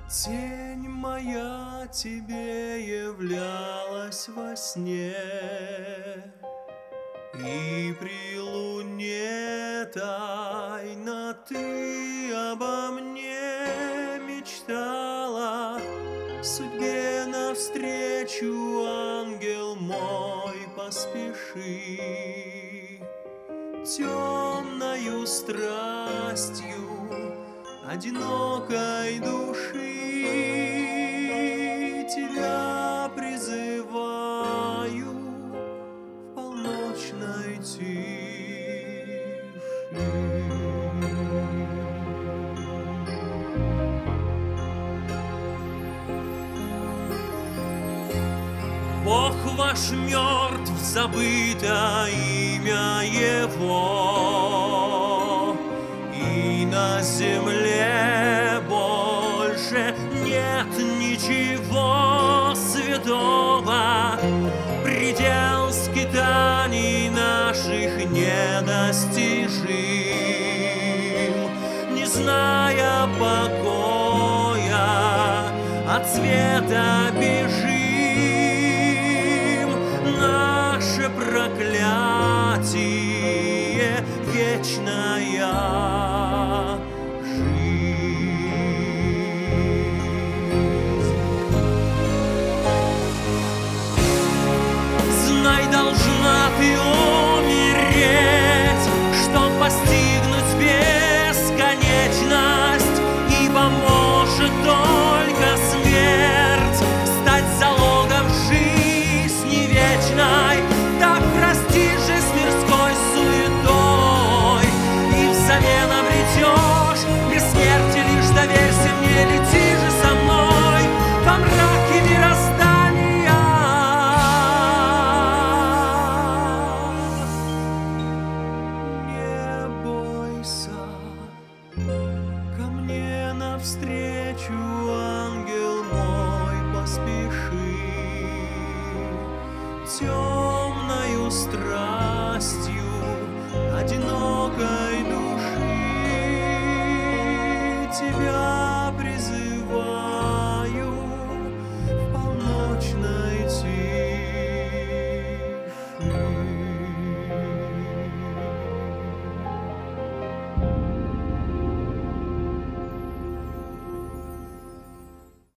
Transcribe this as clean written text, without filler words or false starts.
Тень моя тебе являлась во сне, и при луне тайно ты обо мне мечтала. Судьбе навстречу, ангел мой, поспеши. Темною страстью одинокой души тебя призываю в полночной тиши. Бог ваш мертв, забыто имя Его, и на земле больше нет ничего святого. Предел скитаний наших недостижим, не зная покоя, от света бежим. Наше проклятие вечная жизнь. Знай, должна ты умереть, чтоб постигнуть бесконечность, ибо может только смерть стать залогом жизни вечной. Так прости же с мирской суетой, и взамен обретешь бессмертие. Лишь доверься мне, лети же со мной во мраке мироздания. Не бойся, ко мне навстречу, ангел мой, поспеши. Темною страстью одинокой души тебя призываю